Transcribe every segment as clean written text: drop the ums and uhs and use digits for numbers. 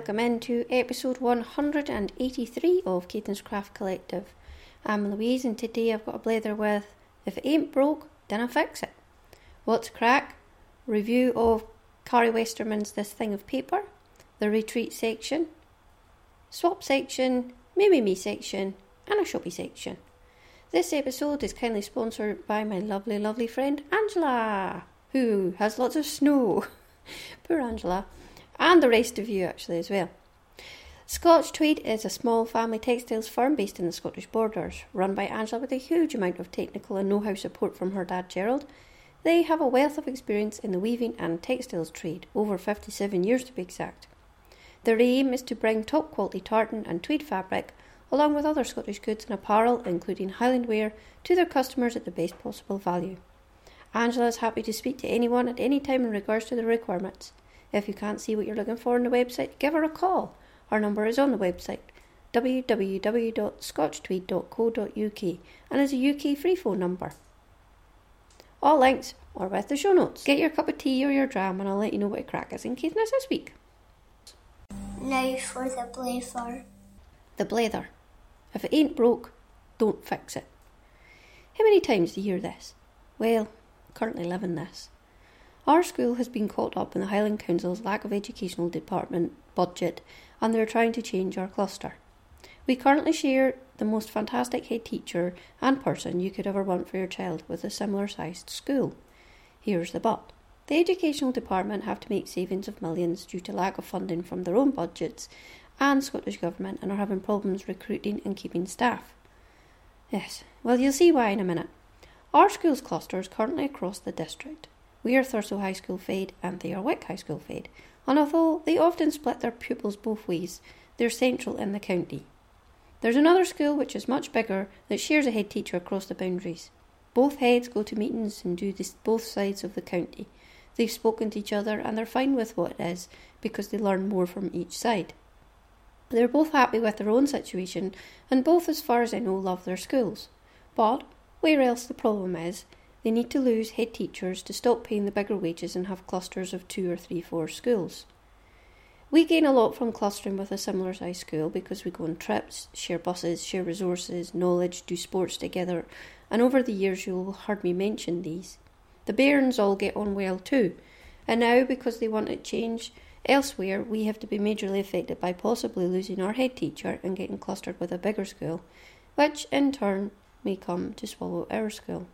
welcome into episode 183 of Caitlin's Craft Collective. I'm Louise and today I've got a blether with If It Ain't Broke, Dinna Fix It. What's crack? Review of Kari Westerman's This Thing of Paper, the retreat section, swap section, maybe me section, and a shoppy section. This episode is kindly sponsored by my lovely friend Angela, who has lots of snow. Poor Angela. And the rest of you actually as well. Scotch Tweed is a small family textiles firm based in the Scottish borders, run by Angela with a huge amount of technical and know-how support from her dad Gerald. They have a wealth of experience in the weaving and textiles trade, over 57 years to be exact. Their aim is to bring top quality tartan and tweed fabric, along with other Scottish goods and apparel, including Highland wear, to their customers at the best possible value. Angela is happy to speak to anyone at any time in regards to their requirements. If you can't see what you're looking for on the website, give her a call. Our number is on the website, www.scotchtweed.co.uk, and is a UK free phone number. All links are with the show notes. Get your cup of tea or your dram and I'll let you know what a crack is in Caithness this week. Now for the blether. The blether. If it ain't broke, don't fix it. How many times do you hear this? Well, currently living this. Our school has been caught up in the Highland Council's lack of educational department budget and they're trying to change our cluster. We currently share the most fantastic head teacher and person you could ever want for your child with a similar sized school. Here's the but. The educational department have to make savings of millions due to lack of funding from their own budgets and Scottish Government and are having problems recruiting and keeping staff. Yes, well you'll see why in a minute. Our school's cluster is currently across the district. We are Thurso High School fed and they are Wick High School fed, and although they often split their pupils both ways, they're central in the county. There's another school which is much bigger that shares a head teacher across the boundaries. Both heads go to meetings and do this both sides of the county. They've spoken to each other and they're fine with what it is because they learn more from each side. They're both happy with their own situation and both, as far as I know, love their schools. But where else the problem is, they need to lose head teachers to stop paying the bigger wages and have clusters of 2 or 3, 4 schools. We gain a lot from clustering with a similar sized school because we go on trips, share buses, share resources, knowledge, do sports together, and over the years you'll have heard me mention these. The bairns all get on well too, and now because they want to change elsewhere, we have to be majorly affected by possibly losing our head teacher and getting clustered with a bigger school, which in turn may come to swallow our school.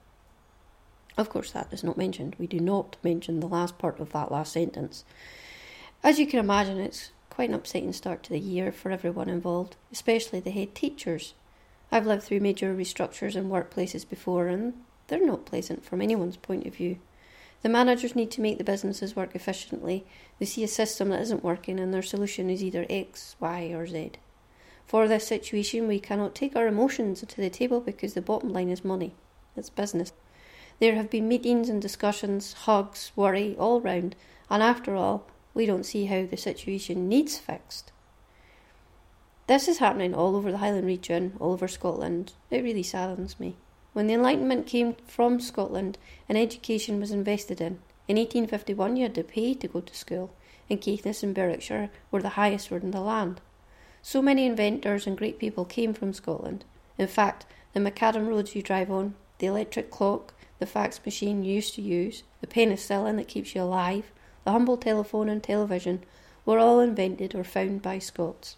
Of course, that is not mentioned. We do not mention the last part of that last sentence. As you can imagine, it's quite an upsetting start to the year for everyone involved, especially the head teachers. I've lived through major restructures in workplaces before, and they're not pleasant from anyone's point of view. The managers need to make the businesses work efficiently. They see a system that isn't working, and their solution is either X, Y, or Z. For this situation, we cannot take our emotions to the table because the bottom line is money. It's business. There have been meetings and discussions, hugs, worry, all round, and after all, we don't see how the situation needs fixed. This is happening all over the Highland region, all over Scotland. It really saddens me. When the Enlightenment came from Scotland and education was invested in 1851 you had to pay to go to school, and Caithness and Berwickshire were the highest word in the land. So many inventors and great people came from Scotland. In fact, the macadam roads you drive on, the electric clock, the fax machine you used to use, the penicillin that keeps you alive, the humble telephone and television were all invented or found by Scots.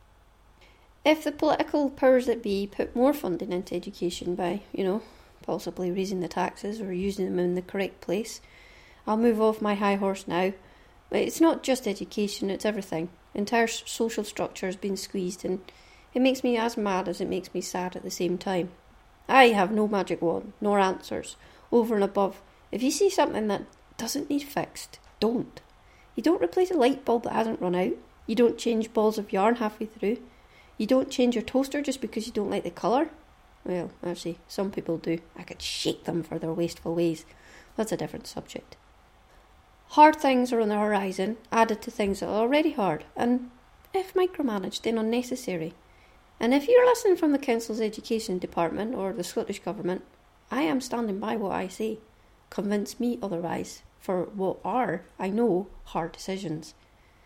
If the political powers that be put more funding into education by, possibly raising the taxes or using them in the correct place, I'll move off my high horse now. But it's not just education, it's everything. Entire social structure has been squeezed and it makes me as mad as it makes me sad at the same time. I have no magic wand, nor answers, over and above. If you see something that doesn't need fixed, don't. You don't replace a light bulb that hasn't run out. You don't change balls of yarn halfway through. You don't change your toaster just because you don't like the colour. Well, actually, some people do. I could shake them for their wasteful ways. That's a different subject. Hard things are on the horizon, added to things that are already hard, and if micromanaged, then unnecessary. And if you're listening from the Council's Education Department or the Scottish Government, I am standing by what I say. Convince me otherwise for what are, I know, hard decisions.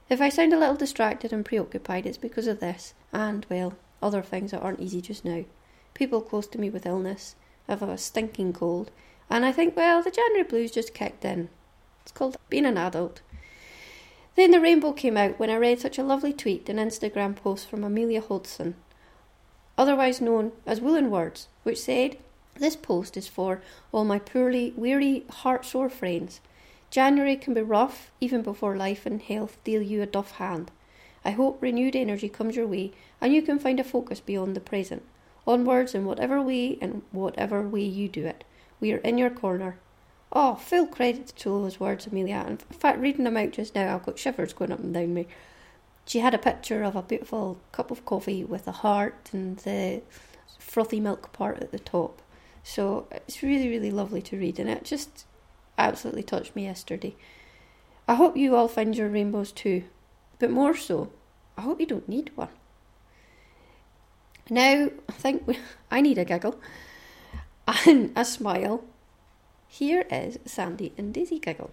If I sound a little distracted and preoccupied, it's because of this, and, well, other things that aren't easy just now. People close to me with illness. I've a stinking cold, and I think, well, the January blues just kicked in. It's called being an adult. Then the rainbow came out when I read such a lovely tweet and Instagram post from Amelia Hodgson, otherwise known as Woolen Words, which said, "This post is for all my poorly, weary, heart-sore friends. January can be rough, even before life and health deal you a doff hand. I hope renewed energy comes your way and you can find a focus beyond the present. Onwards in whatever way you do it. We are in your corner." Oh, full credit to those words, Amelia. In fact, reading them out just now, I've got shivers going up and down me. She had a picture of a beautiful cup of coffee with a heart and the frothy milk part at the top. So it's really, really lovely to read, and it just absolutely touched me yesterday. I hope you all find your rainbows too, but more so, I hope you don't need one. Now, I think I need a giggle and a smile. Here is Sandy and Daisy Giggle.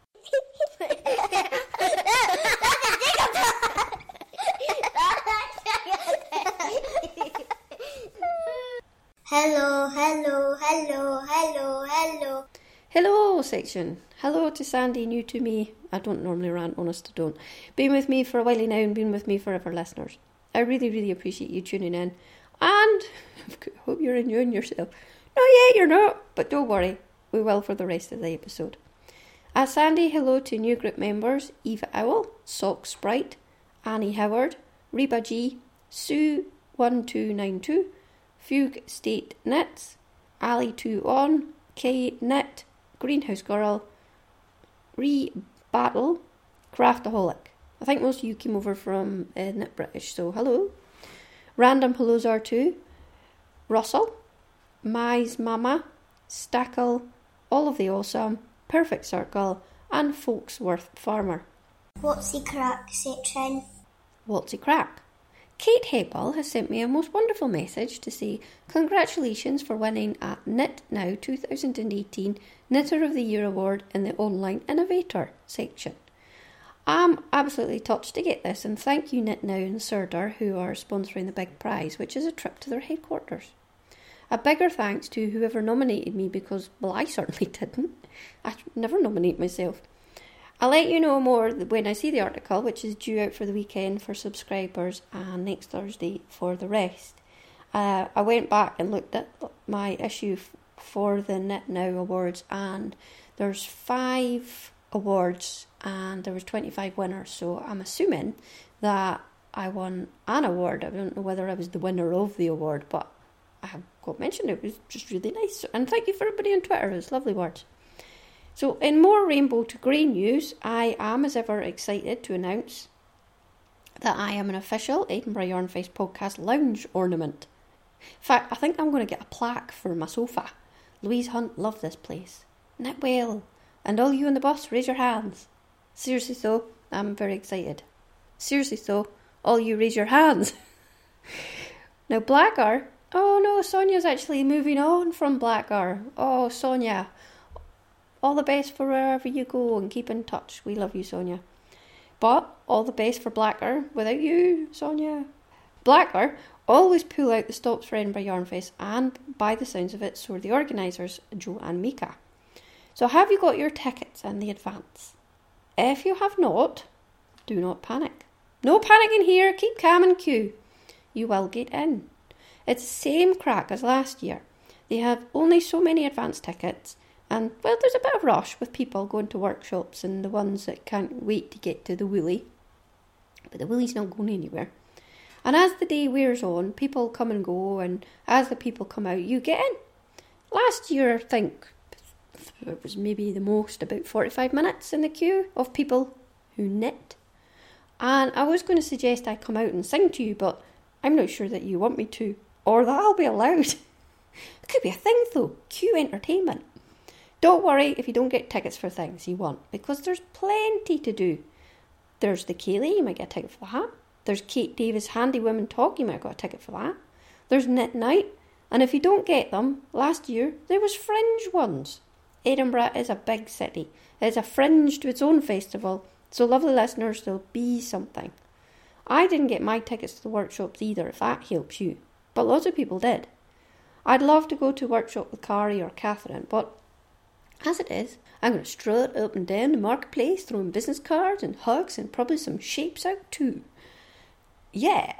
Hello, hello, hello, hello, hello. Hello section. Hello to Sandy, new to me. I don't normally rant, honest to don't. Been with me for a while now and been with me forever, listeners. I really, really appreciate you tuning in. And I hope you're enjoying yourself. Not yet, you're not, but don't worry. We will for the rest of the episode. As Sandy, hello to new group members Eva Owl, Sock Sprite, Annie Howard, Reba G, Sue1292, Fugue State Knits, Ali 2 On, Kay Knit, Greenhouse Girl, Battle, Craftaholic. I think most of you came over from Knit British, so hello. Random Hellos R2, Russell, Mize Mama, Stackle, All of the Awesome, Perfect Circle, and Folksworth Farmer. What's the crack section? What's the crack? Kate Hebbel has sent me a most wonderful message to say congratulations for winning a Knit Now 2018 Knitter of the Year award in the Online Innovator section. I'm absolutely touched to get this, and thank you Knit Now and Sirdar who are sponsoring the big prize, which is a trip to their headquarters. A bigger thanks to whoever nominated me because, well, I certainly didn't. I never nominate myself. I'll let you know more when I see the article, which is due out for the weekend for subscribers and next Thursday for the rest. I went back and looked at my issue for the Knit Now Awards, and there's 5 awards and there was 25 winners, so I'm assuming that I won an award. I don't know whether I was the winner of the award, but I have got mentioned. It was just really nice, and thank you for everybody on Twitter. It was lovely words. So in more Rainbow to Grey news, I am as ever excited to announce that I am an official Edinburgh Yarn Fest podcast lounge ornament. In fact, I think I'm going to get a plaque for my sofa. Louise Hunt loved this place. Knit well. And all you on the bus, raise your hands. Seriously though, I'm very excited. Seriously though, all you raise your hands. Now Blackgar. Oh no, Sonia's actually moving on from Blackgar. Oh, Sonia. All the best for wherever you go and keep in touch. We love you, Sonia. But all the best for Blackgar without you, Sonia. Blackgar always pull out the stops for Edinburgh Yarn Fest, and by the sounds of it, so are the organisers, Joe and Mika. So have you got your tickets in the advance? If you have not, do not panic. No panicking here, keep calm and queue. You will get in. It's the same crack as last year. They have only so many advance tickets, and, well, there's a bit of rush with people going to workshops and the ones that can't wait to get to the Woolly. But the Woolly's not going anywhere. And as the day wears on, people come and go, and as the people come out, you get in. Last year, I think, it was maybe the most, about 45 minutes in the queue of people who knit. And I was going to suggest I come out and sing to you, but I'm not sure that you want me to, or that I'll be allowed. It could be a thing though, queue entertainment. Don't worry if you don't get tickets for things you want, because there's plenty to do. There's the Kaylee, you might get a ticket for that. There's Kate Davis Handy Women Talk, you might have got a ticket for that. There's Knit Night, and if you don't get them, last year there was fringe ones. Edinburgh is a big city. It's a fringe to its own festival, So lovely listeners, there'll be something. I didn't get my tickets to the workshops either, if that helps you. But lots of people did. I'd love to go to a workshop with Carrie or Catherine, but as it is, I'm going to strut up and down the marketplace, throwing business cards and hugs and probably some shapes out too. Yeah.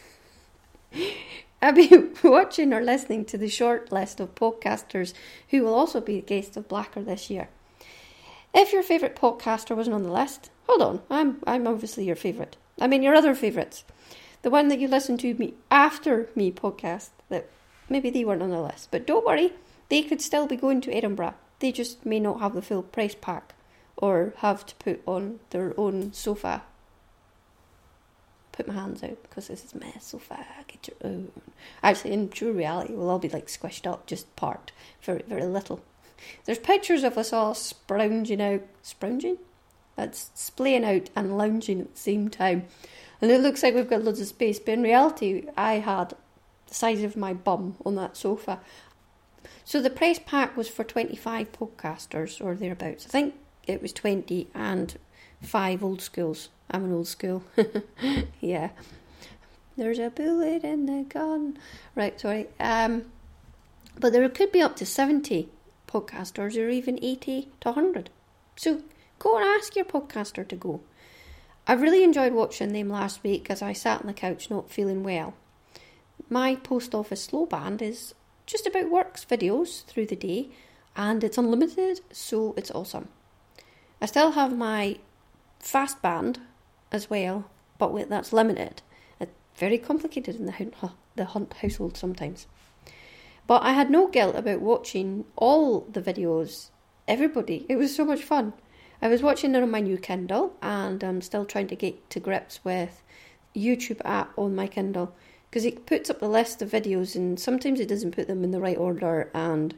I've been watching or listening to the short list of podcasters who will also be guests of Blacker this year. If your favourite podcaster wasn't on the list, hold on, I'm obviously your favourite. I mean your other favourites. The one that you listen to me after me podcast, that maybe they weren't on the list. But don't worry, they could still be going to Edinburgh. They just may not have the full price pack or have to put on their own sofa. Put my hands out because this is my sofa. Get your own. Actually, in true reality, we'll all be like squished up, just parked. Very, very little. There's pictures of us all splounging out. Splounging? That's splaying out and lounging at the same time. And it looks like we've got loads of space. But in reality, I had the size of my bum on that sofa. So the price pack was for 25 podcasters or thereabouts. I think it was 20 and 5 old schools. I'm an old school. Yeah. There's a bullet in the gun. Right, sorry. But there could be up to 70 podcasters or even 80 to 100. So go and ask your podcaster to go. I really enjoyed watching them last week as I sat on the couch not feeling well. My post office slow band is just about works videos through the day and it's unlimited, so it's awesome. I still have my fast band as well, but that's limited. It's very complicated in the Hunt household sometimes. But I had no guilt about watching all the videos, everybody. It was so much fun. I was watching it on my new Kindle and I'm still trying to get to grips with YouTube app on my Kindle because it puts up the list of videos and sometimes it doesn't put them in the right order and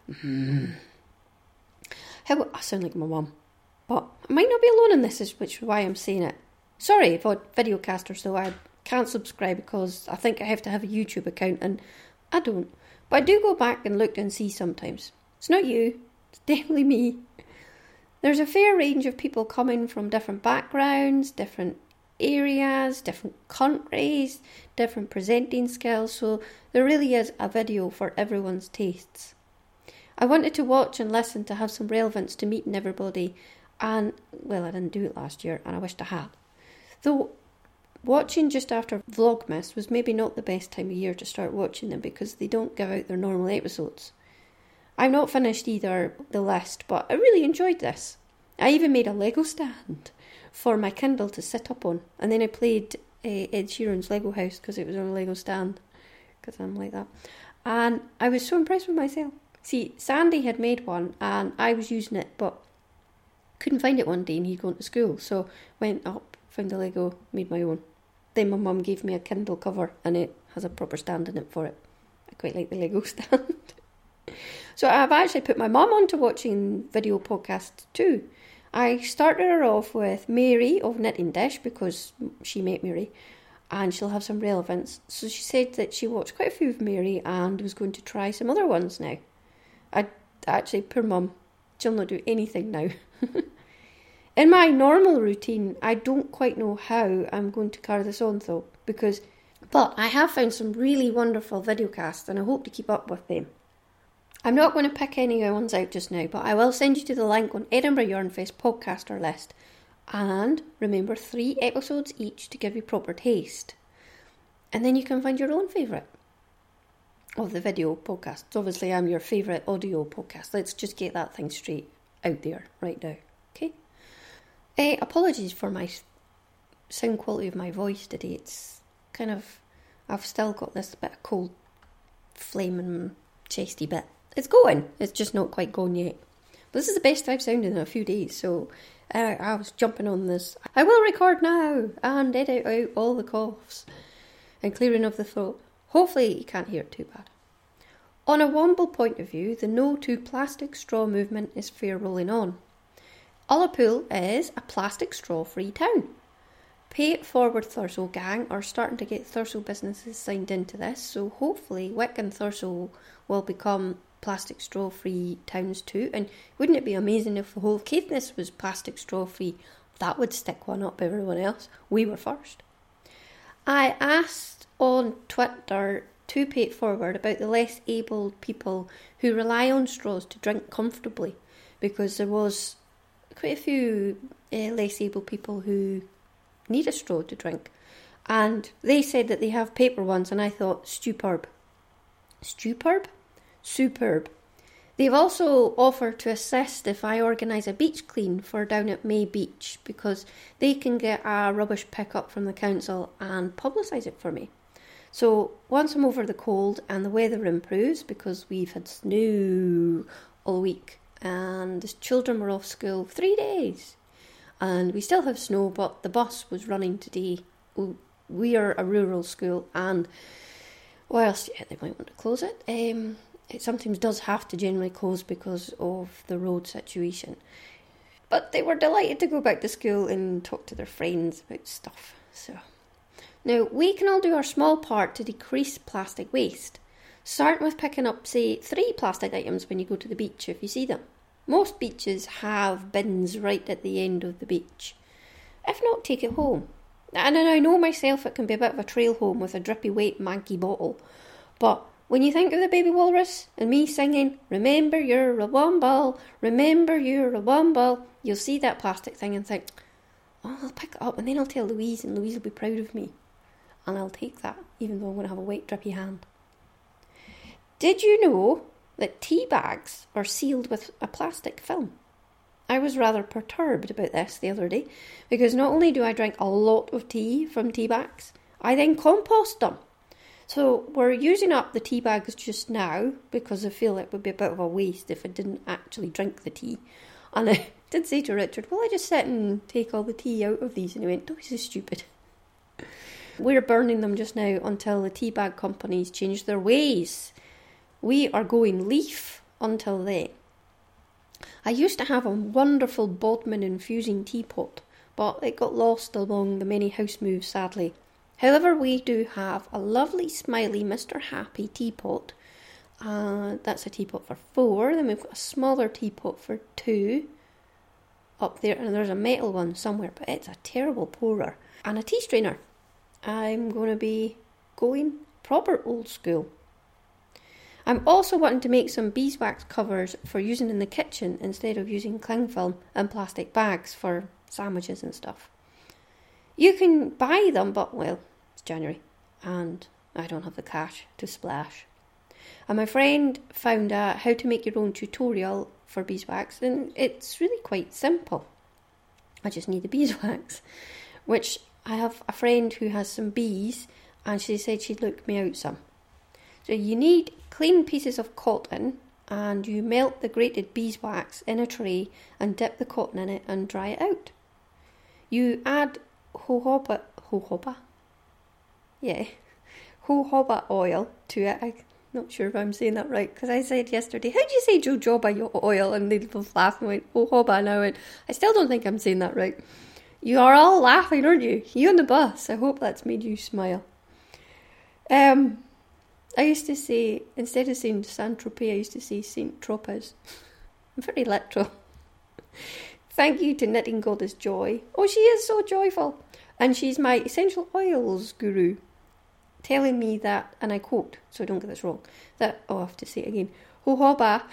I sound like my mum. But I might not be alone in this, which is why I'm saying it. Sorry, videocasters though, I can't subscribe because I think I have to have a YouTube account and I don't. But I do go back and look and see sometimes. It's not you, it's definitely me. There's a fair range of people coming from different backgrounds, different areas, different countries, different presenting skills, so there really is a video for everyone's tastes. I wanted to watch and listen to have some relevance to meeting everybody, and, well, I didn't do it last year, and I wished I had. Though, watching just after Vlogmas was maybe not the best time of year to start watching them because they don't give out their normal episodes. I've not finished either the list, but I really enjoyed this. I even made a Lego stand for my Kindle to sit up on, and then I played Ed Sheeran's Lego House because it was on a Lego stand, because I'm like that. And I was so impressed with myself. See, Sandy had made one, and I was using it, but couldn't find it one day, and he'd gone to school, so went up, found the Lego, made my own. Then my mum gave me a Kindle cover, and it has a proper stand in it for it. I quite like the Lego stand. So I've actually put my mum onto watching video podcasts too. I started her off with Mary of Knitting Dish because she met Mary and she'll have some relevance. So she said that she watched quite a few of Mary and was going to try some other ones now. Poor mum, she'll not do anything now. In my normal routine, I don't quite know how I'm going to carry this on though, but I have found some really wonderful videocasts and I hope to keep up with them. I'm not going to pick any ones out just now, but I will send you to the link on Edinburgh Yarn Fest podcaster list. And remember, 3 episodes each to give you proper taste. And then you can find your own favourite of the video podcasts. Obviously, I'm your favourite audio podcast. Let's just get that thing straight out there right now. Okay? Apologies for my sound quality of my voice today. It's kind of, I've still got this bit of cold flame in my chesty bit. It's going. It's just not quite gone yet. But this is the best I've sounded in a few days, so I was jumping on this. I will record now and edit out all the coughs and clearing of the throat. Hopefully you can't hear it too bad. On a Womble point of view, the no to plastic straw movement is fair rolling on. Ullapool is a plastic straw-free town. Pay It Forward Thurso gang are starting to get Thurso businesses signed into this, so hopefully Wick and Thurso will become plastic straw-free towns too. And wouldn't it be amazing if the whole of Caithness was plastic straw-free That would stick one up everyone else. We were first. I asked on Twitter to pay it forward about the less able people who rely on straws to drink comfortably, because there was quite a few less able people who need a straw to drink, and they said that they have paper ones, and I thought, superb. They've also offered to assist if I organise a beach clean for down at May Beach, because they can get a rubbish pickup from the council and publicise it for me. So once I'm over the cold and the weather improves, because we've had snow all week and the children were off school 3 days and we still have snow, but the bus was running today. We are a rural school, and whilst they might want to close it, it sometimes does have to generally close because of the road situation. But they were delighted to go back to school and talk to their friends about stuff. So now we can all do our small part to decrease plastic waste. Start with picking up, say, 3 plastic items when you go to the beach if you see them. Most beaches have bins right at the end of the beach. If not, take it home. And I know myself it can be a bit of a trail home with a drippy wet manky bottle. But when you think of the baby walrus and me singing, remember you're a womble, remember you're a womble, you'll see that plastic thing and think, oh, I'll pick it up and then I'll tell Louise and Louise will be proud of me. And I'll take that, even though I'm going to have a wet drippy hand. Did you know that tea bags are sealed with a plastic film? I was rather perturbed about this the other day, because not only do I drink a lot of tea from tea bags, I then compost them. So we're using up the tea bags just now, because I feel it would be a bit of a waste if I didn't actually drink the tea. And I did say to Richard, will I just sit and take all the tea out of these? And he went, oh, this is stupid. We're burning them just now until the tea bag companies change their ways. We are going leaf until then. I used to have a wonderful Bodmin infusing teapot, but it got lost along the many house moves, sadly. However, we do have a lovely, smiley Mr. Happy teapot. That's a teapot for 4. Then we've got a smaller teapot for 2 up there, and there's a metal one somewhere, but it's a terrible pourer. And a tea strainer. I'm going to be going proper old school. I'm also wanting to make some beeswax covers for using in the kitchen instead of using cling film and plastic bags for sandwiches and stuff. You can buy them, but, well, it's January and I don't have the cash to splash. And my friend found a how to make your own tutorial for beeswax, and it's really quite simple. I just need the beeswax, which I have a friend who has some bees, and she said she'd look me out some. So you need clean pieces of cotton, and you melt the grated beeswax in a tray and dip the cotton in it and dry it out. You add jojoba oil to it. I'm not sure if I'm saying that right, because I said yesterday, how do you say jojoba oil? And they both laughed and went, jojoba, and I went, I still don't think I'm saying that right. You are all laughing, aren't you? You on the bus. I hope that's made you smile. I used to say, instead of saying Saint-Tropez, I used to say Saint Tropez. I'm very literal. Thank you to Knitting Goddess Joy. Oh, she is so joyful. And she's my essential oils guru, telling me that, and I quote, so I don't get this wrong, that, I have to say it again, jojoba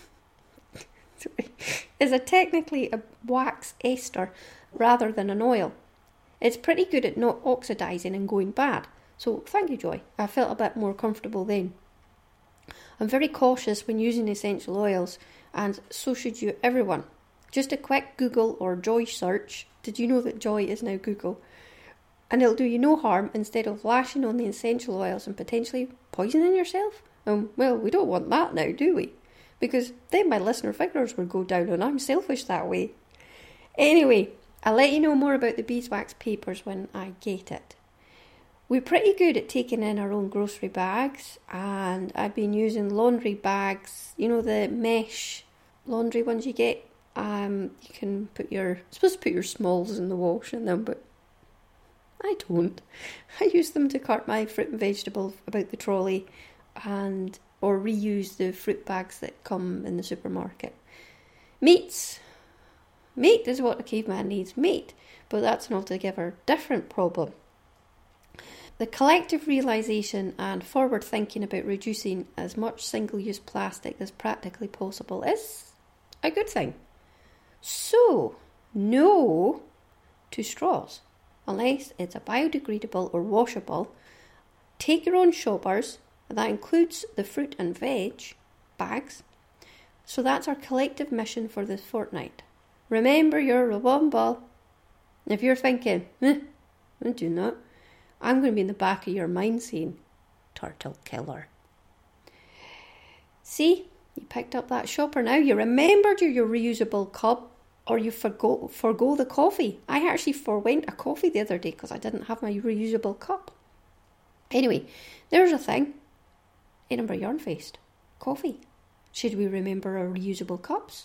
is technically a wax ester rather than an oil. It's pretty good at not oxidising and going bad. So thank you, Joy. I felt a bit more comfortable then. I'm very cautious when using essential oils, and so should you, everyone. Just a quick Google or Joy search. Did you know that Joy is now Google? And it'll do you no harm instead of lashing on the essential oils and potentially poisoning yourself. Well, we don't want that now, do we? Because then my listener figures will go down, and I'm selfish that way. Anyway, I'll let you know more about the beeswax papers when I get it. We're pretty good at taking in our own grocery bags, and I've been using laundry bags, you know, the mesh laundry ones you get. You can supposed to put your smalls in the wash in them, but I don't. I use them to cart my fruit and vegetables about the trolley, or reuse the fruit bags that come in the supermarket. Meats Mate is what a caveman needs, mate, but that's an altogether different problem. The collective realisation and forward thinking about reducing as much single-use plastic as practically possible is a good thing. So, no to straws, unless it's a biodegradable or washable. Take your own shoppers, that includes the fruit and veg bags. So that's our collective mission for this fortnight. Remember your ball. If you're thinking, I'm doing that, I'm going to be in the back of your mind saying, turtle killer. See, you picked up that shopper now. You remembered your reusable cup, or you forgo the coffee. I actually forwent a coffee the other day because I didn't have my reusable cup. Anyway, there's a thing. Edinburgh Yarn Fest. Coffee. Should we remember our reusable cups?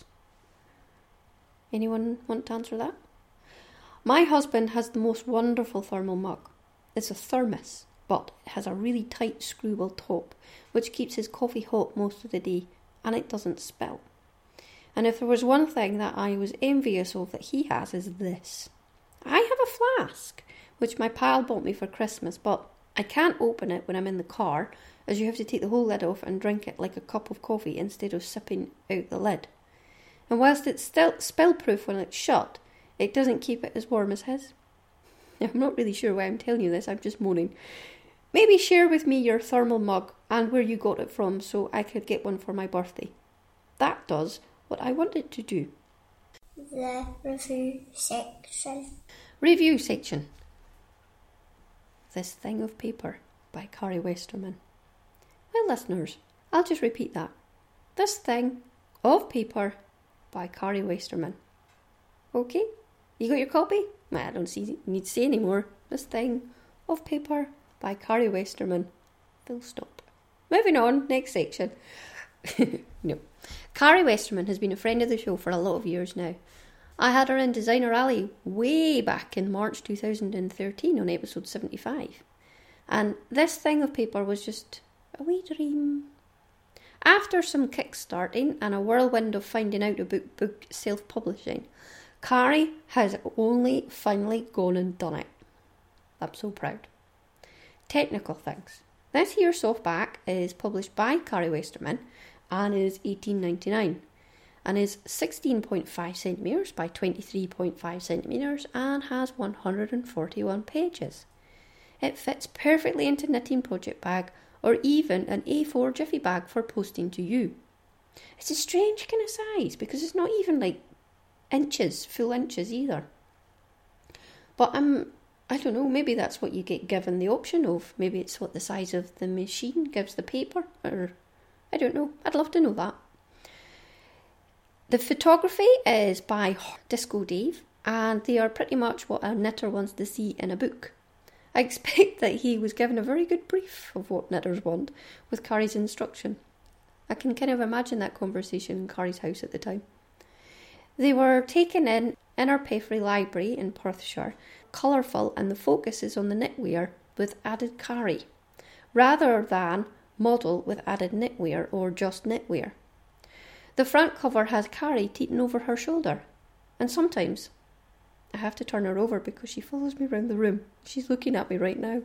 Anyone want to answer that? My husband has the most wonderful thermal mug. It's a thermos, but it has a really tight screwable top, which keeps his coffee hot most of the day, and it doesn't spill. And if there was one thing that I was envious of that he has, is this. I have a flask, which my pal bought me for Christmas, but I can't open it when I'm in the car, as you have to take the whole lid off and drink it like a cup of coffee instead of sipping out the lid. And whilst it's still spill-proof when it's shut, it doesn't keep it as warm as his. Now, I'm not really sure why I'm telling you this, I'm just moaning. Maybe share with me your thermal mug and where you got it from so I could get one for my birthday. That does what I wanted to do. The review section. Review section. This Thing of Paper by Carrie Westerman. Well, listeners, I'll just repeat that. This Thing of Paper by Carrie Westerman. Okay? You got your copy? I don't need to say any more. This Thing of Paper by Carrie Westerman. Full stop. Moving on, next section. No. Carrie Westerman has been a friend of the show for a lot of years now. I had her in Designer Alley way back in March 2013 on episode 75. And This Thing of Paper was just a wee dream. After some kickstarting and a whirlwind of finding out about book self-publishing, Carrie has only finally gone and done it. I'm so proud. Technical things. This here softback is published by Carrie Westerman and is $18.99 and is 16.5 centimetres by 23.5 centimetres and has 141 pages. It fits perfectly into knitting project bag or even an A4 jiffy bag for posting to you. It's a strange kind of size because it's not even like full inches either. But I don't know, maybe that's what you get given the option of. Maybe it's what the size of the machine gives the paper, or I don't know. I'd love to know that. The photography is by Disco Dave, and they are pretty much what a knitter wants to see in a book. I expect that he was given a very good brief of what knitters want with Carrie's instruction. I can kind of imagine that conversation in Carrie's house at the time. They were taken in our Peffrey Library in Perthshire, colourful, and the focus is on the knitwear with added Carrie, rather than model with added knitwear or just knitwear. The front cover has Carrie teeting over her shoulder, and sometimes I have to turn her over because she follows me around the room. She's looking at me right now.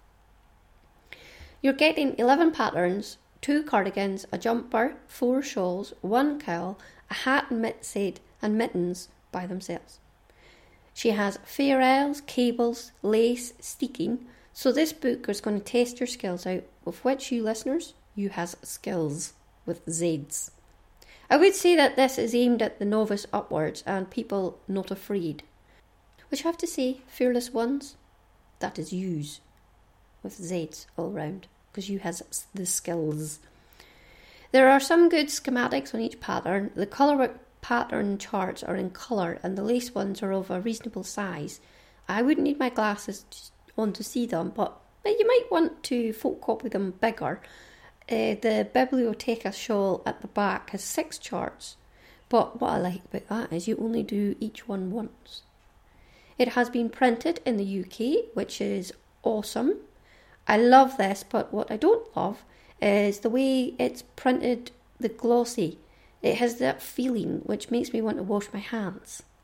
You're getting 11 patterns, 2 cardigans, a jumper, 4 shawls, 1 cowl, a hat and mitt set, and mittens by themselves. She has ferrules, cables, lace, steeking, so this book is going to test your skills out, of which you listeners, you has skills with Z's. I would say that this is aimed at the novice upwards and people not afraid. Which I have to say, fearless ones, that is yous, with Z's all round, because you has the skills. There are some good schematics on each pattern. The colour pattern charts are in colour and the lace ones are of a reasonable size. I wouldn't need my glasses on to see them, but you might want to photocopy them bigger. The Biblioteca shawl at the back has 6 charts, but what I like about that is you only do each one once. It has been printed in the UK, which is awesome. I love this, but what I don't love is the way it's printed, the glossy. It has that feeling which makes me want to wash my hands.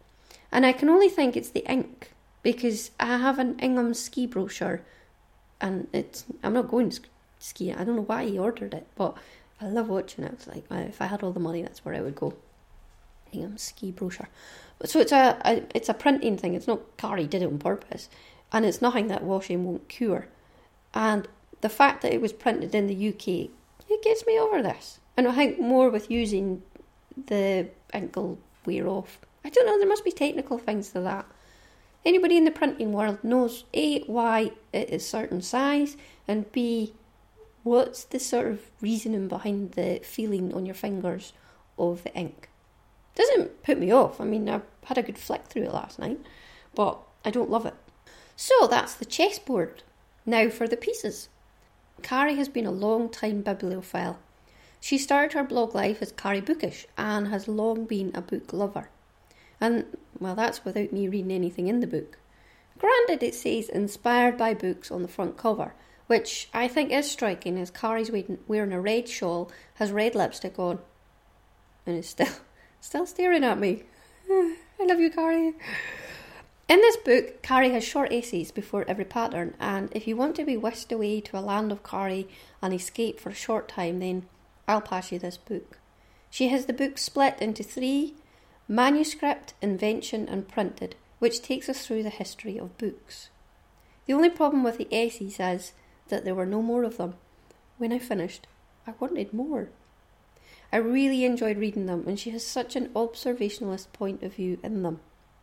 And I can only think it's the ink, because I have an Ingham ski brochure, and I'm not going skiing. I don't know why he ordered it, but I love watching it. It's like, if I had all the money, that's where I would go. Ingham ski brochure. So it's a printing thing. It's not Carrie did it on purpose, and it's nothing that washing won't cure. And the fact that it was printed in the UK, it gets me over this. And I think more with using the ink will wear off. I don't know, there must be technical things to that. Anybody in the printing world knows A, why it is certain size, and B, what's the sort of reasoning behind the feeling on your fingers of the ink. Doesn't put me off. I mean, I had a good flick through it last night, but I don't love it. So that's the chessboard. Now for the pieces. Carrie has been a long time bibliophile. She started her blog life as Carrie Bookish and has long been a book lover. And, well, that's without me reading anything in the book. Granted, it says inspired by books on the front cover, which I think is striking, as Carrie's wearing a red shawl, has red lipstick on, and is still staring at me. I love you, Carrie. In this book, Carrie has short essays before every pattern, and if you want to be whisked away to a land of Carrie and escape for a short time, then I'll pass you this book. She has the book split into 3: manuscript, invention and printed, which takes us through the history of books. The only problem with the essays is that there were no more of them. When I finished, I wanted more. I really enjoyed reading them, and she has such an observationalist point of view in them.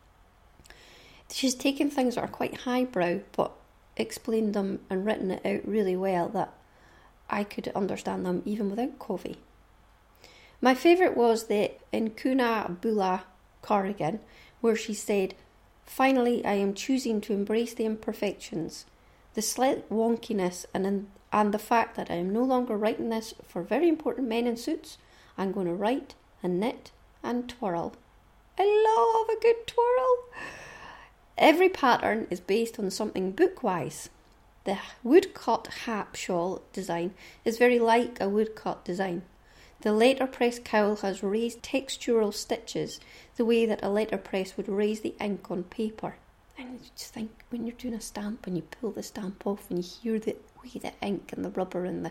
She's taken things that are quite highbrow, but explained them and written it out really well that I could understand them even without coffee. My favourite was the Incuna Bula Corrigan, where she said, "Finally, I am choosing to embrace the imperfections, the slight wonkiness, and the fact that I am no longer writing this for very important men in suits. I'm going to write and knit and twirl." I love a good twirl. Every pattern is based on something bookwise. The woodcut hat shawl design is very like a woodcut design. The letterpress cowl has raised textural stitches, the way that a letterpress would raise the ink on paper. And you just think, when you're doing a stamp and you pull the stamp off and you hear the way the ink and the rubber and the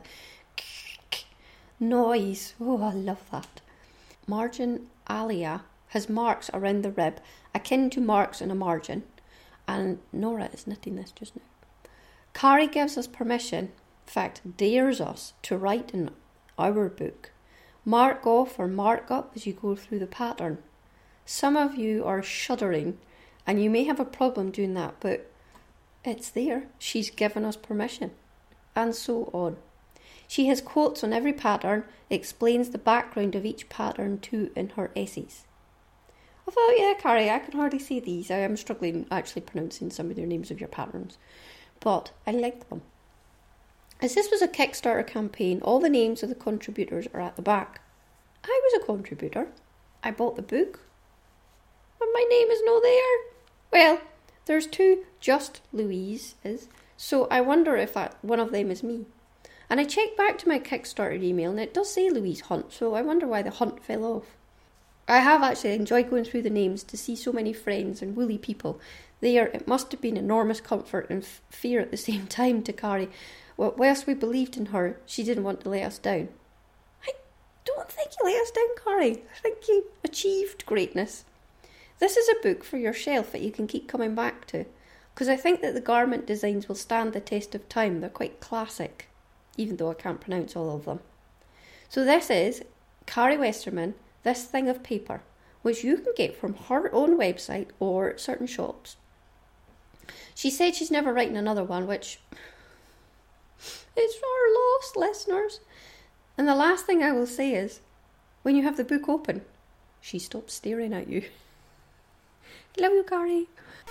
noise. Oh, I love that. Margin alia has marks around the rib, akin to marks in a margin. And Nora is knitting this just now. Carrie gives us permission, in fact dares us, to write in our book. Mark off or mark up as you go through the pattern. Some of you are shuddering and you may have a problem doing that, but it's there. She's given us permission. And so on. She has quotes on every pattern, explains the background of each pattern too in her essays. I thought, yeah, Carrie, I can hardly say these. I am struggling actually pronouncing some of the names of your patterns. But I like them. As this was a Kickstarter campaign, all the names of the contributors are at the back. I was a contributor. I bought the book. But my name is no there. Well, there's 2 just Louises, so I wonder if one of them is me. And I checked back to my Kickstarter email and it does say Louise Hunt, so I wonder why the Hunt fell off. I have actually enjoyed going through the names to see so many friends and woolly people there. It must have been enormous comfort and fear at the same time to Carrie. Whilst we believed in her, she didn't want to let us down. I don't think you let us down, Carrie. I think you achieved greatness. This is a book for your shelf that you can keep coming back to, because I think that the garment designs will stand the test of time. They're quite classic, even though I can't pronounce all of them. So this is Carrie Westerman, This Thing of Paper, which you can get from her own website or certain shops. She said she's never writing another one, which is for our lost listeners. And the last thing I will say is, when you have the book open, she stops staring at you. Love you, Carrie.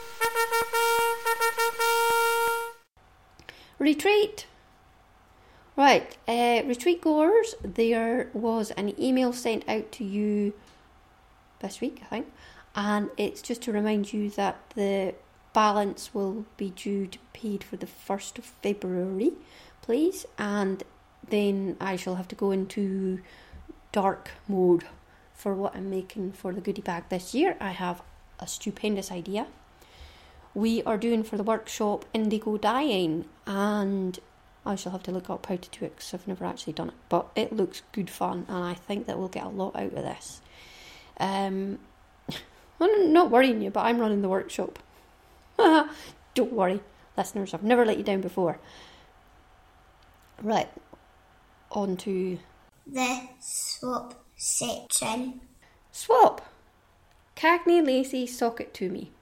Retreat. Right, retreat goers, there was an email sent out to you this week, I think, and it's just to remind you that the balance will be due to be paid for the 1st of February, please, and then I shall have to go into dark mode for what I'm making for the goodie bag this year. I have a stupendous idea. We are doing for the workshop indigo dyeing, and I shall have to look up how to do it because I've never actually done it, but it looks good fun, and I think that we'll get a lot out of this. I'm not worrying you, but I'm running the workshop. Don't worry, listeners, I've never let you down before. Right, on to the swap section. Swap. Cagney Lacey sock it to me.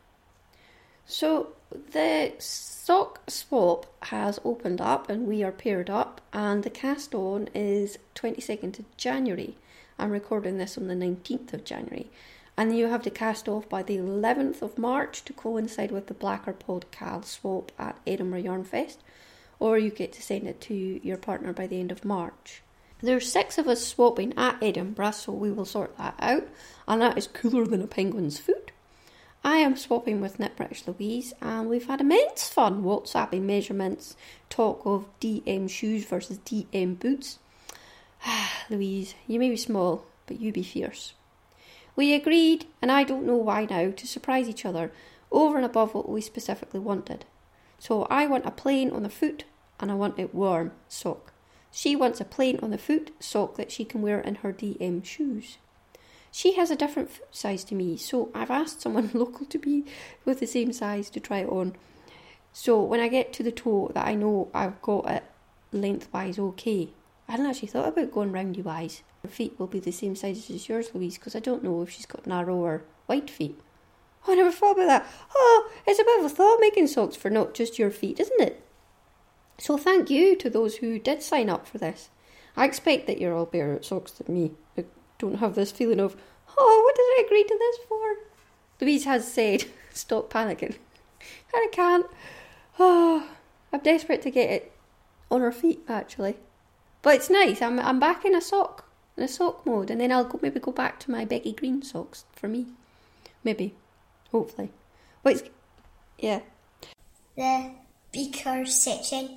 So the sock swap has opened up and we are paired up, and the cast on is 22nd of January. I'm recording this on the 19th of January. And you have to cast off by the 11th of March to coincide with the Blacker Podcast swap at Edinburgh Yarn Fest, or you get to send it to your partner by the end of March. There's 6 of us swapping at Edinburgh, so we will sort that out, and that is cooler than a penguin's foot. I am swapping with Knit British Louise, and we've had immense fun WhatsApping measurements, talk of DM shoes versus DM boots. Louise, you may be small, but you be fierce. We agreed, and I don't know why now, to surprise each other over and above what we specifically wanted. So I want a plain on the foot, and I want it warm sock. She wants a plain on the foot sock that she can wear in her DM shoes. She has a different foot size to me, so I've asked someone local to be with the same size to try it on. So when I get to the toe that I know I've got it lengthwise okay. I hadn't actually thought about going roundy wise. Her feet will be the same size as yours, Louise, because I don't know if she's got narrow or wide feet. Oh, I never thought about that. Oh, it's a bit of a thought making socks for not just your feet, isn't it? So thank you to those who did sign up for this. I expect that you're all better at socks than me. I don't have this feeling of, oh, what did I agree to this for? Louise has said, stop panicking. I can't. Oh, I'm desperate to get it on her feet, actually. But it's nice. I'm back in a sock mode, and then I'll maybe go back to my Becky Green socks for me. Maybe. Hopefully. But it's, yeah. The beaker section.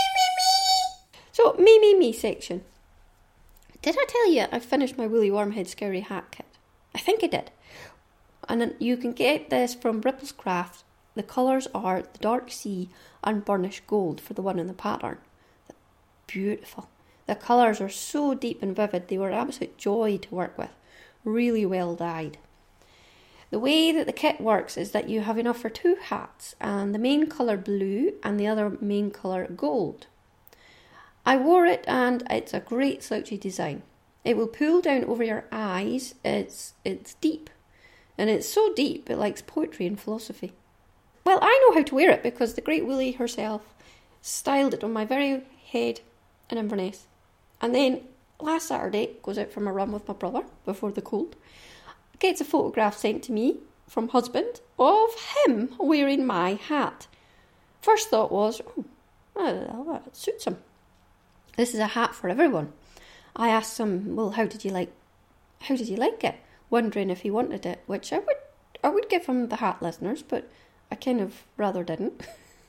So, me section. Did I tell you I finished my Woolly Wormhead Scoury hat kit? I think I did. And you can get this from Ripples Craft. The colours are the dark sea and burnished gold for the one in the pattern. Beautiful. The colours are so deep and vivid, they were an absolute joy to work with. Really well dyed. The way that the kit works is that you have enough for 2 hats, and the main colour blue and the other main colour gold. I wore it and it's a great slouchy design. It will pull down over your eyes. It's deep, and it's so deep it likes poetry and philosophy. Well, I know how to wear it because the great Woolly herself styled it on my very head in Inverness. And then last Saturday, goes out for my run with my brother before the cold, gets a photograph sent to me from husband of him wearing my hat. First thought was, oh, that suits him. This is a hat for everyone. I asked him, well, how did you like it? Wondering if he wanted it, which I would give him the hat, listeners, but I kind of rather didn't.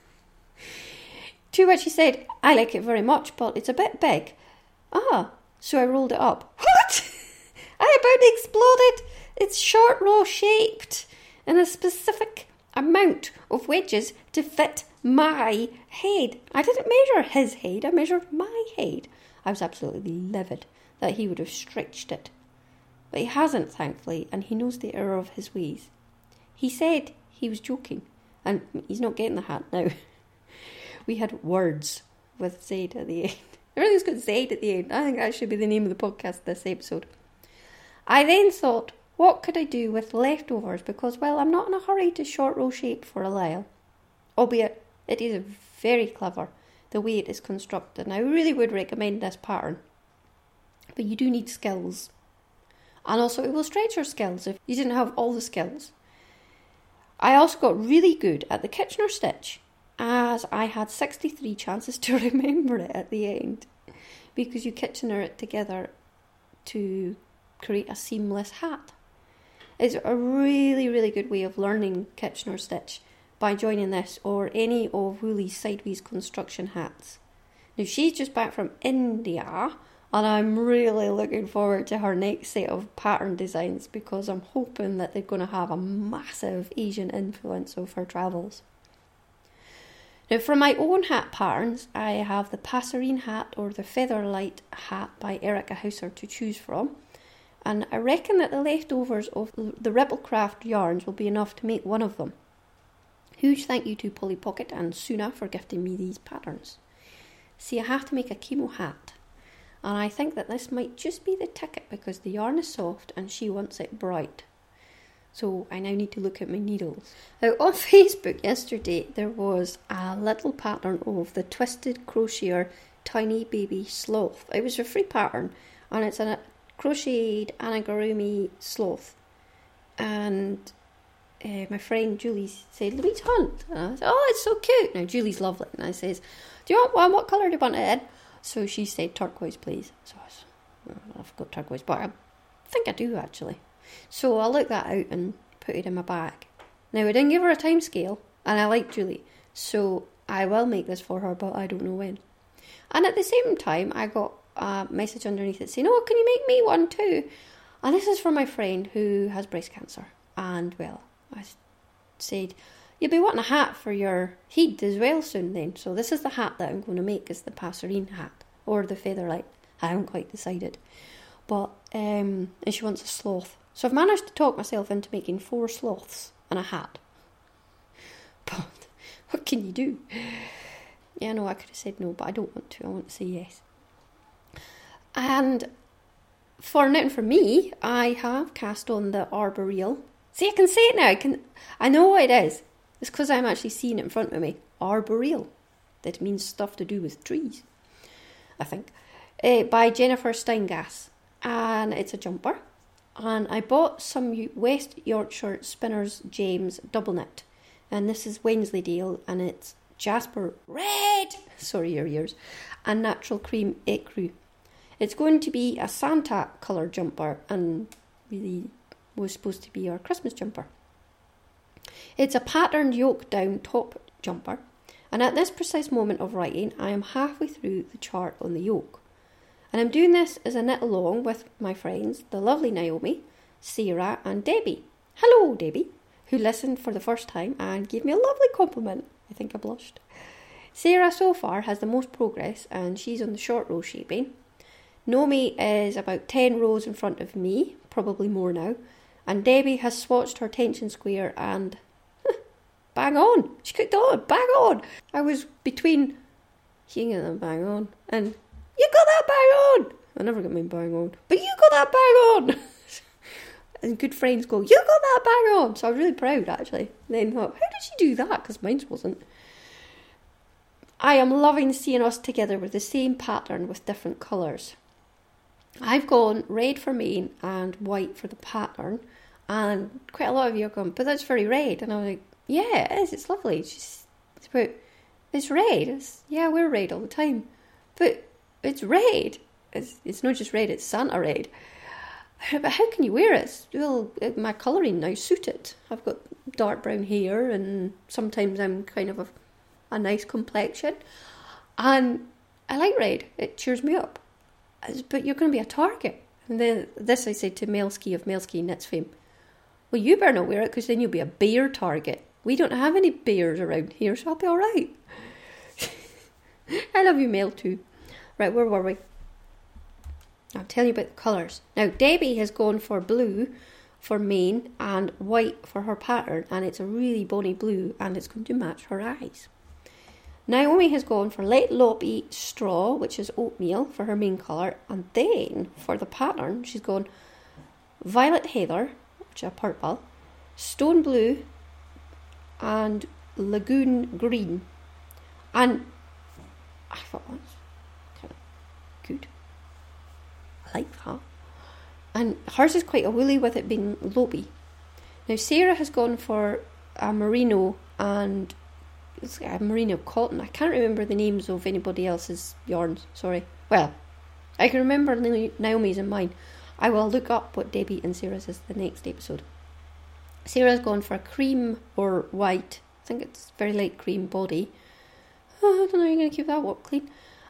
To which he said, I like it very much, but it's a bit big. So I rolled it up. What? I about exploded. It's short row shaped in a specific amount of wedges to fit my head. I didn't measure his head, I measured my head. I was absolutely livid that he would have stretched it. But he hasn't, thankfully, and he knows the error of his ways. He said he was joking, and he's not getting the hat now. We had words with Z at the end. Everything's got Z at the end. I think that should be the name of the podcast this episode. I then thought, what could I do with leftovers? Because, well, I'm not in a hurry to short row shape for a while. Albeit, it is very clever, the way it is constructed. And I really would recommend this pattern. But you do need skills. And also, it will stretch your skills if you didn't have all the skills. I also got really good at the Kitchener stitch, as I had 63 chances to remember it at the end. Because you Kitchener it together to create a seamless hat. It's a really, really good way of learning Kitchener stitch by joining this or any of Woolly's sideways construction hats. Now, she's just back from India, And I'm really looking forward to her next set of pattern designs because I'm hoping that they're going to have a massive Asian influence of her travels. Now, for my own hat patterns, I have the Passerine hat or the Featherlight hat by Erica Hauser to choose from. And I reckon that the leftovers of the Ripplecraft yarns will be enough to make one of them. Huge thank you to Polly Pocket and Suna for gifting me these patterns. See, I have to make a chemo hat. And I think that this might just be the ticket because the yarn is soft and she wants it bright. So I now need to look at my needles. Now on Facebook yesterday there was a little pattern of the Twisted Crocheter Tiny Baby Sloth. It was a free pattern and it's a crocheted amigurumi sloth. And my friend Julie said, Louise Hunt. And I said, oh, it's so cute. Now Julie's lovely. And I says, do you want one? What colour do you want it in? So she said turquoise, please. So I've got turquoise, but I think I do actually. So I'll look that out and put it in my bag. Now, I didn't give her a time scale, and I like Julie, so I will make this for her, but I don't know when. And at the same time, I got a message underneath it saying, oh, can you make me one too? And this is for my friend who has breast cancer. And, well, I said, you'll be wanting a hat for your head as well soon then. So this is the hat that I'm going to make, is the Passerine hat, or the Featherlight. I haven't quite decided. But, and she wants a sloth. So I've managed to talk myself into making 4 sloths and a hat. But what can you do? Yeah, no, I could have said no, but I don't want to. I want to say yes. And for knitting for me, I have cast on the arboreal. See, I can say it now. I know what it is. It's because I'm actually seeing it in front of me. Arboreal. That means stuff to do with trees, I think. By Jennifer Steingass. And it's a jumper. And I bought some West Yorkshire Spinners James double knit. And this is Wensleydale, and it's Jasper Red, sorry your ears, and Natural Cream Ecru. It's going to be a Santa colour jumper, and really was supposed to be our Christmas jumper. It's a patterned yoke down top jumper, and at this precise moment of writing, I am halfway through the chart on the yoke. And I'm doing this as a knit along with my friends, the lovely Naomi, Sarah and Debbie. Hello, Debbie, who listened for the first time and gave me a lovely compliment. I think I blushed. Sarah so far has the most progress and she's on the short row shaping. Naomi is about 10 rows in front of me, probably more now. And Debbie has swatched her tension square and bang on. She clicked on, bang on. I was between hanging and bang on and you got that bang on. I never got mine bang on, but you got that bang on. And good friends go, you got that bang on. So I was really proud actually. And then thought, how did she do that? Because mine wasn't. I am loving seeing us together with the same pattern with different colours. I've gone red for main and white for the pattern. And quite a lot of you are going, but that's very red. And I was like, yeah, it is. It's lovely. It's red. Yeah, we're red all the time. But it's red. It's not just red, it's Santa red. But how can you wear it? Well, my colouring now suit it. I've got dark brown hair and sometimes I'm kind of a nice complexion. And I like red. It cheers me up. But you're going to be a target. And then this I said to Melski of Melski Knits fame. Well, you better not wear it because then you'll be a bear target. We don't have any bears around here, so I'll be all right. I love you, Mel, too. Right, where were we? I'll tell you about the colours. Now, Debbie has gone for blue for main and white for her pattern, and it's a really bonny blue, and it's going to match her eyes. Naomi has gone for Let Loppy straw, which is oatmeal, for her main colour, and then for the pattern, she's gone violet heather, which is a purple, stone blue, and lagoon green. And I thought, well, that's kind of good. I like that. And hers is quite a woolly with it being loppy. Now Sarah has gone for a merino and it's a merino cotton. I can't remember the names of anybody else's yarns, sorry. Well, I can remember Naomi's and mine. I will look up what Debbie and Sarah's is the next episode. Sarah's gone for a cream or white. I think it's very light cream body. Oh, I don't know, you're going to keep that walk clean.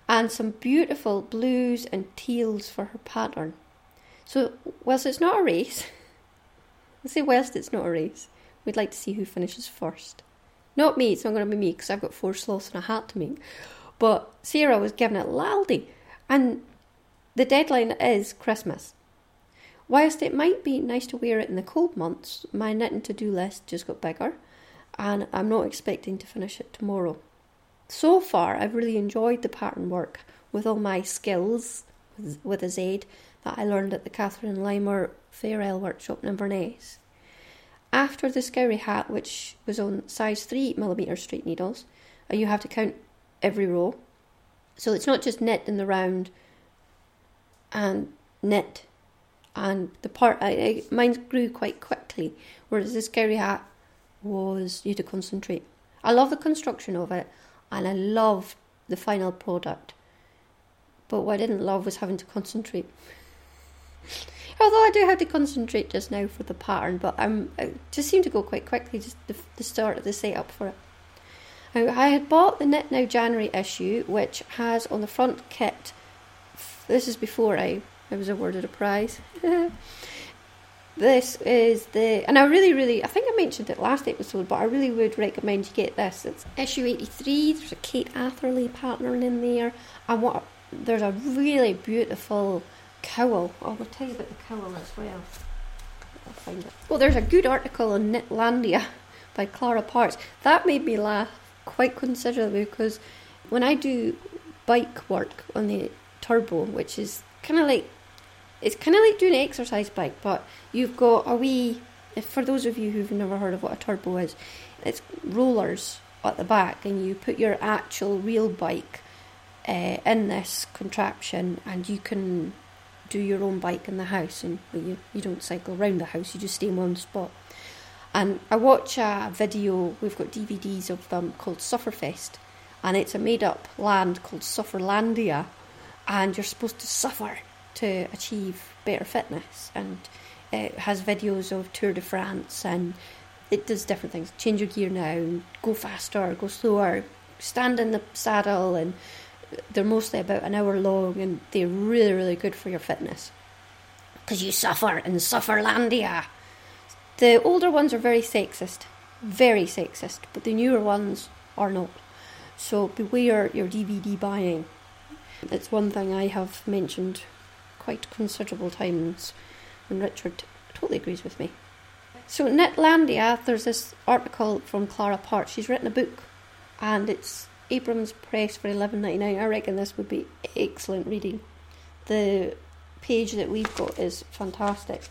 and some beautiful blues and teals for her pattern. So whilst it's not a race, let's say whilst it's not a race, we'd like to see who finishes first. Not me, it's not going to be me because I've got 4 sloths and a hat to make. But Sarah was giving it laldy, and the deadline is Christmas. Whilst it might be nice to wear it in the cold months, my knitting to-do list just got bigger, and I'm not expecting to finish it tomorrow. So far, I've really enjoyed the pattern work with all my skills, with a Z, that I learned at the Catherine Limer Farewell workshop in Inverness. After the Scourie hat, which was on size 3mm straight needles, you have to count every row. So it's not just knit in the round and knit. And the part, mine grew quite quickly, whereas the Scourie hat was, you had to concentrate. I love the construction of it, and I love the final product. But what I didn't love was having to concentrate. Although I do have to concentrate just now for the pattern, but it just seemed to go quite quickly, just the start of the setup for it. I had bought the Knit Now January issue, which has on the front kit, this is before I was awarded a prize. This is and I really, I think I mentioned it last episode, but I really would recommend you get this. It's issue 83, there's a Kate Atherley pattern in there, and there's a really beautiful cowl. I'll tell you about the cowl as well. I'll find it. Well, there's a good article on Knitlandia by Clara Parks. That made me laugh quite considerably because when I do bike work on the Turbo, which is kind of like doing an exercise bike, but you've got for those of you who've never heard of what a Turbo is, it's rollers at the back, and you put your actual real bike in this contraption, and you can do your own bike in the house, and you don't cycle around the house, you just stay in one spot. And I watch a video, we've got DVDs of them, called Sufferfest, and it's a made up land called Sufferlandia, and you're supposed to suffer to achieve better fitness, and it has videos of Tour de France, and it does different things. Change your gear now, go faster, go slower, stand in the saddle, and they're mostly about an hour long, and they're really, really good for your fitness because you suffer in Sufferlandia. The older ones are very sexist, but the newer ones are not. So beware your DVD buying. It's one thing I have mentioned quite considerable times, and Richard totally agrees with me. So Knitlandia, there's this article from Clara Parks. She's written a book, and it's Abrams Press for $11.99. I reckon this would be excellent reading. The page that we've got is fantastic.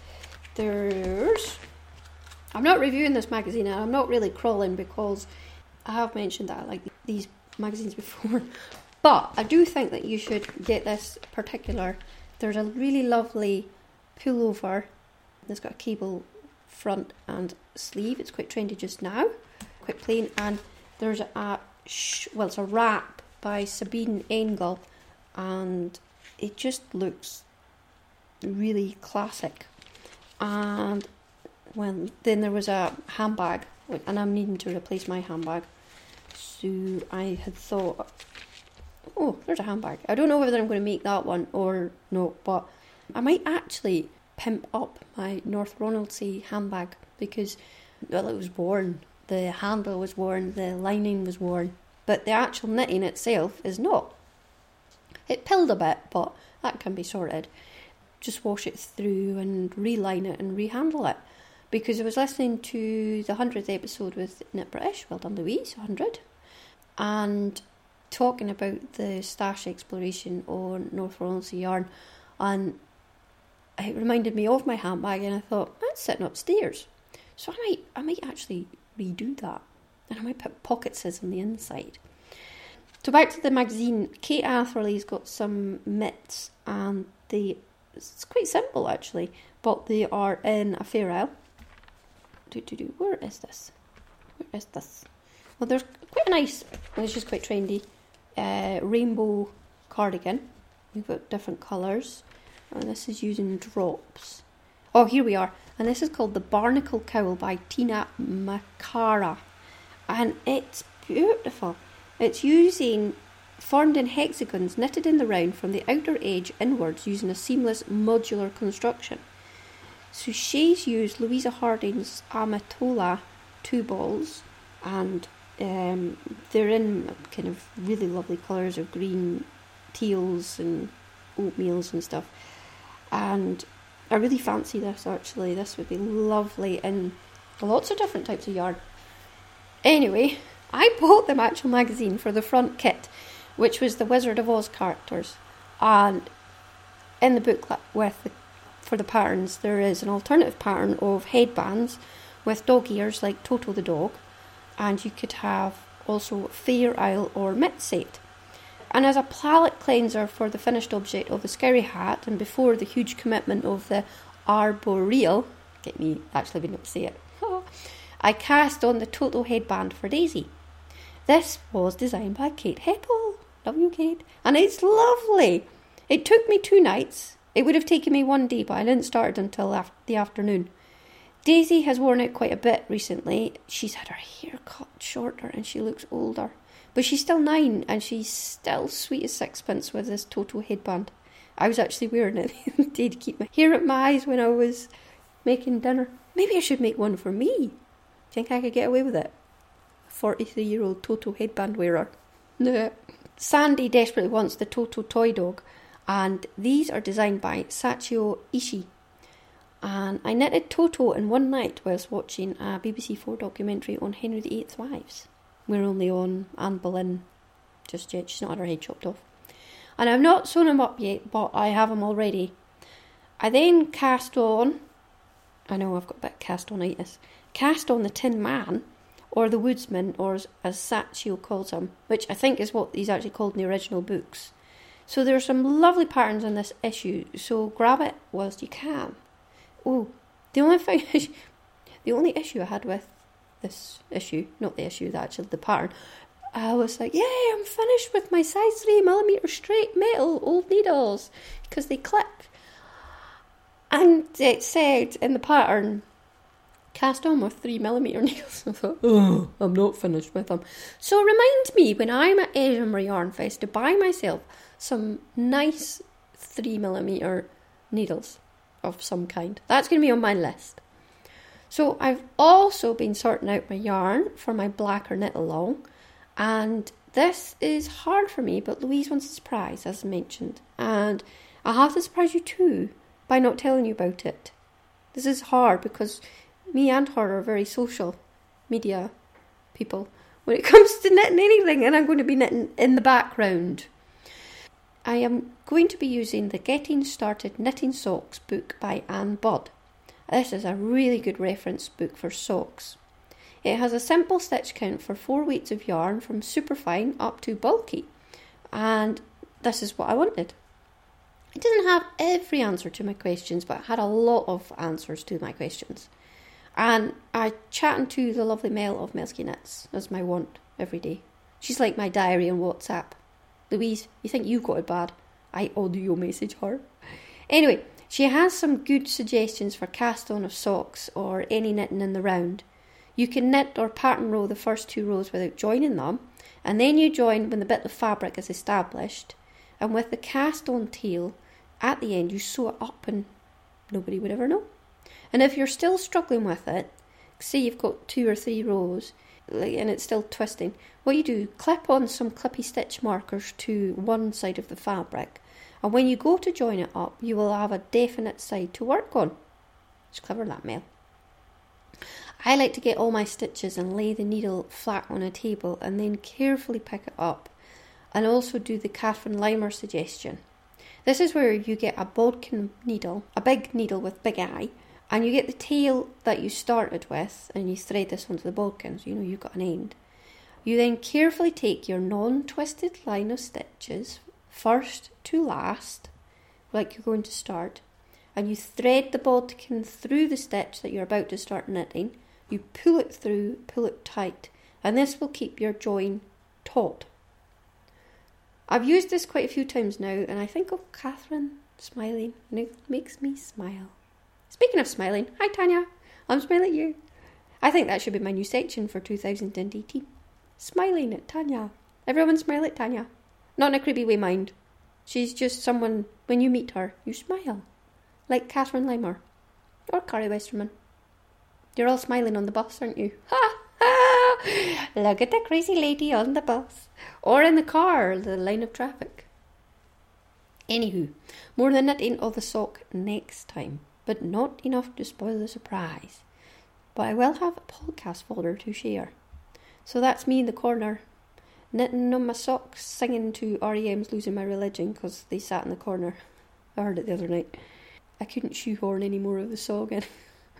I'm not reviewing this magazine, and I'm not really crawling because I have mentioned that I like these magazines before. But I do think that you should get this particular. There's a really lovely pullover. It's got a cable front and sleeve. It's quite trendy just now. Quite plain. And there's it's a wrap by Sabine Engel. And it just looks really classic. And then there was a handbag. And I'm needing to replace my handbag. So I had thought, oh, there's a handbag. I don't know whether I'm going to make that one or no, but I might actually pimp up my North Ronaldsay handbag because, well, it was worn. The handle was worn, the lining was worn, but the actual knitting itself is not. It pilled a bit, but that can be sorted. Just wash it through and reline it and rehandle it. Because I was listening to the 100th episode with Knit British, well done Louise, 100, and talking about the stash exploration on North Ronaldsay yarn, and it reminded me of my handbag, and I thought, that's sitting upstairs, so I might actually redo that, and I might put pocket scissors on the inside. So back to the magazine, Kate Atherley's got some mitts, and it's quite simple actually, but they are in a Farewell. Where is this? Well, there's quite a nice, it's just quite trendy, rainbow cardigan. We've got different colours, and this is using drops. Oh, here we are, and this is called the Barnacle Cowl by Tina Macara, and it's beautiful. It's using formed in hexagons knitted in the round from the outer edge inwards using a seamless modular construction. Suchet's used Louisa Harding's Amatola 2 balls, and they're in kind of really lovely colours of green, teals and oatmeals and stuff. And I really fancy this actually. This would be lovely in lots of different types of yarn. Anyway, I bought the Matchel magazine for the front kit, which was the Wizard of Oz characters. And in the booklet for the patterns, there is an alternative pattern of headbands with dog ears like Toto the dog. And you could have also Fair Isle or Mitt set. And as a palette cleanser for the finished object of the Scurry hat, and before the huge commitment of the Arboreal, get me actually being able to say it, I cast on the Toto headband for Daisy. This was designed by Kate Heppel. Love you, Kate. And it's lovely. It took me 2 nights. It would have taken me 1 day, but I didn't start until the afternoon. Daisy has worn out quite a bit recently. She's had her hair cut shorter and she looks older. But she's still 9 and she's still sweet as sixpence with this Toto headband. I was actually wearing it the other day to keep my hair at my eyes when I was making dinner. Maybe I should make one for me. Think I could get away with it? 43-year-old Toto headband wearer. No. Sandy desperately wants the Toto toy dog, and these are designed by Sachio Ishii. And I knitted Toto in one night whilst watching a BBC 4 documentary on Henry VIII's wives. We're only on Anne Boleyn just yet. She's not had her head chopped off. And I've not sewn them up yet, but I have them already. I then cast on, I know I've got a bit of cast-on-itis, cast on the Tin Man, or the Woodsman, or as Sachio calls him, which I think is what he's actually called in the original books. So there are some lovely patterns in this issue, so grab it whilst you can. Oh, the only issue I had with this issue, not the issue, actually the pattern, I was like, yay, I'm finished with my size 3mm straight metal old needles, because they click. And it said in the pattern, cast on with 3mm needles. I thought, oh, I'm not finished with them. So remind me when I'm at Edinburgh Yarn Fest to buy myself some nice 3mm needles of some kind. That's going to be on my list. So I've also been sorting out my yarn for my blacker knit along, and this is hard for me, but Louise wants a surprise, as mentioned, and I'll have to surprise you too by not telling you about it. This is hard because me and her are very social media people when it comes to knitting anything, and I'm going to be knitting in the background. I am going to be using the Getting Started Knitting Socks book by Anne Budd. This is a really good reference book for socks. It has a simple stitch count for 4 weights of yarn from superfine up to bulky, and this is what I wanted. It doesn't have every answer to my questions, but it had a lot of answers to my questions. And I chatting to the lovely Mel of Melsky Knits, as my wont, every day. She's like my diary on WhatsApp. Louise, you think you've got it bad? I audio message her. Anyway, she has some good suggestions for cast on of socks or any knitting in the round. You can knit or pattern row the first 2 rows without joining them, and then you join when the bit of fabric is established, and with the cast on tail, at the end you sew it up and nobody would ever know. And if you're still struggling with it, say you've got 2 or 3 rows, and it's still twisting, what you do, clip on some clippy stitch markers to one side of the fabric, and when you go to join it up, you will have a definite side to work on. It's clever, that, Mel. I like to get all my stitches and lay the needle flat on a table and then carefully pick it up, and also do the Catherine Limer suggestion. This is where you get a bodkin needle, a big needle with big eye, and you get the tail that you started with and you thread this onto the bodkin, so you know you've got an end. You then carefully take your non-twisted line of stitches, first to last, like you're going to start, and you thread the bodkin through the stitch that you're about to start knitting. You pull it through, pull it tight, and this will keep your join taut. I've used this quite a few times now, and I think of Catherine smiling, and it makes me smile. Speaking of smiling, hi Tanya, I'm smiling at you. I think that should be my new section for 2018. Smiling at Tanya. Everyone smile at Tanya. Not in a creepy way, mind. She's just someone, when you meet her, you smile. Like Catherine Limer. Or Carrie Westerman. You're all smiling on the bus, aren't you? Ha ha! Look at the crazy lady on the bus. Or in the car, the line of traffic. Anywho, more the knitting of the sock next time. But not enough to spoil the surprise. But I will have a podcast folder to share. So that's me in the corner, knitting on my socks, singing to R.E.M's Losing My Religion, because they sat in the corner. I heard it the other night. I couldn't shoehorn any more of the song in.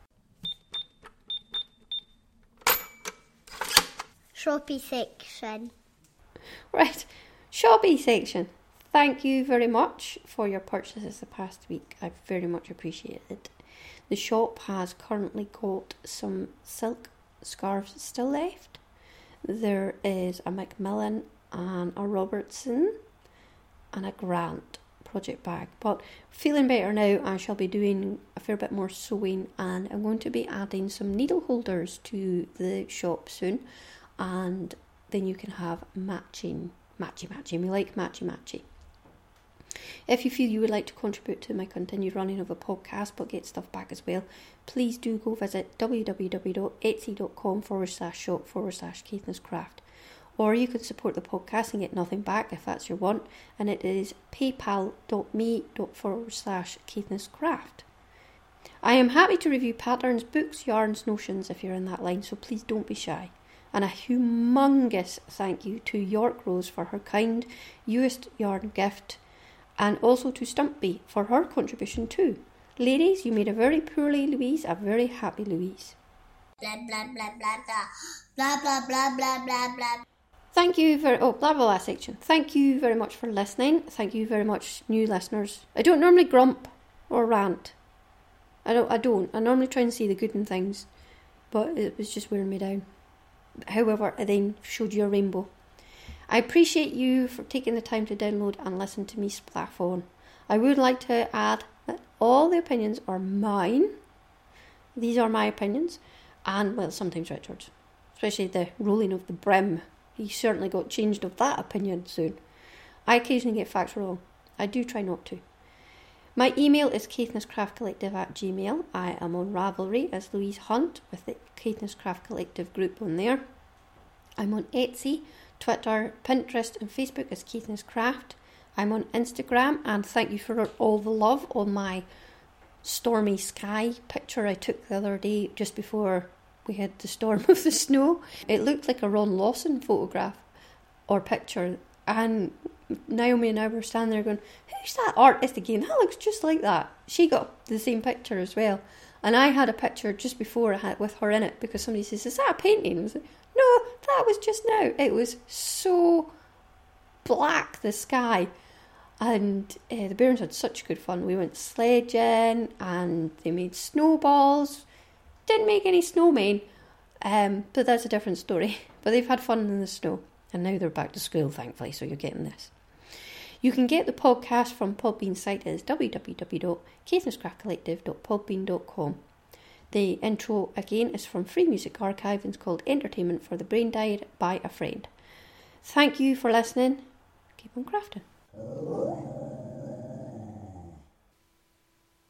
Shoppy section. Right, shoppy section. Thank you very much for your purchases the past week. I very much appreciate it. The shop has currently got some silk scarves still left. There is a Macmillan and a Robertson and a Grant project bag. But feeling better now, I shall be doing a fair bit more sewing, and I'm going to be adding some needle holders to the shop soon. And then you can have matchy. We like matchy. If you feel you would like to contribute to my continued running of a podcast but get stuff back as well, please do go visit www.etsy.com/shop/Caithnesscraft. Or you can support the podcast and get nothing back if that's your want, and it is paypal.me/Caithnesscraft. I am happy to review patterns, books, yarns, notions if you're in that line, so please don't be shy. And a humongous thank you to York Rose for her kind used yarn gift, and also to Stumpy for her contribution too. Ladies, you made a very poorly Louise a very happy Louise. Blah, blah, blah, blah, blah. Blah, blah, blah, blah, blah, blah. Thank you very... Oh, blah, blah, blah section. Thank you very much for listening. Thank you very much, new listeners. I don't normally grump or rant. I don't. I normally try and see the good in things, but it was just wearing me down. However, I then showed you a rainbow. I appreciate you for taking the time to download and listen to me splaff on. I would like to add that all the opinions are mine. These are my opinions. And, well, sometimes Richard's. Especially the rolling of the brim. He certainly got changed of that opinion soon. I occasionally get facts wrong. I do try not to. My email is caithnesscraftcollective@gmail.com. I am on Ravelry as Louise Hunt with the Caithness Craft Collective group on there. I'm on Etsy, Twitter, Pinterest and Facebook as Caithness Craft. I'm on Instagram, and thank you for all the love on my stormy sky picture I took the other day just before we had the storm of the snow. It looked like a Ron Lawson photograph or picture, and Naomi and I were standing there going, who's that artist again? That looks just like that. She got the same picture as well. And I had a picture just before I had with her in it, because somebody says, is that a painting? I was like, no, that was just now. It was so black, the sky. And the Bairns had such good fun. We went sledging and they made snowballs. Didn't make any snowmen, but that's a different story. But they've had fun in the snow. And now they're back to school, thankfully, so you're getting this. You can get the podcast from Podbean's site is www.caithnesscraftcollective.podbean.com. The intro, again, is from Free Music Archive and it's called Entertainment for the Brain Died by a Friend. Thank you for listening. Keep on crafting.